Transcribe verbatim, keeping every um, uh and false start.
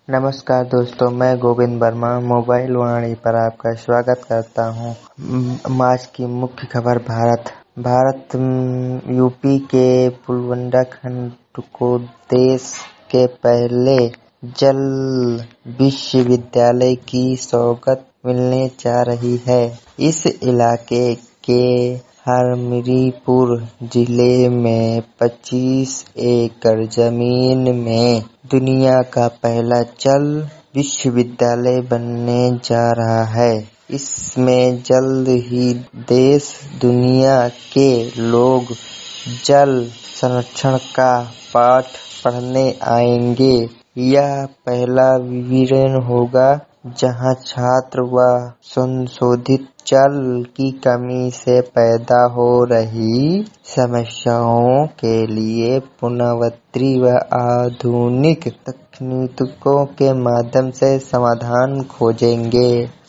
नमस्कार दोस्तों, मैं गोविंद वर्मा मोबाइल वाणी पर आपका स्वागत करता हूँ। आज की मुख्य खबर भारत भारत यूपी के बुंदेलखंड को देश के पहले जल विश्वविद्यालय की सौगात मिलने जा रही है। इस इलाके के हरमरीपुर जिले में पच्चीस एकड़ जमीन में दुनिया का पहला जल विश्वविद्यालय बनने जा रहा है। इसमें जल्द ही देश दुनिया के लोग जल संरक्षण का पाठ पढ़ने आएंगे। यह पहला विवरण होगा जहां छात्र व संशोधित जल की कमी से पैदा हो रही समस्याओं के लिए पुनर्वृत्ति व आधुनिक तकनीकों के माध्यम से समाधान खोजेंगे।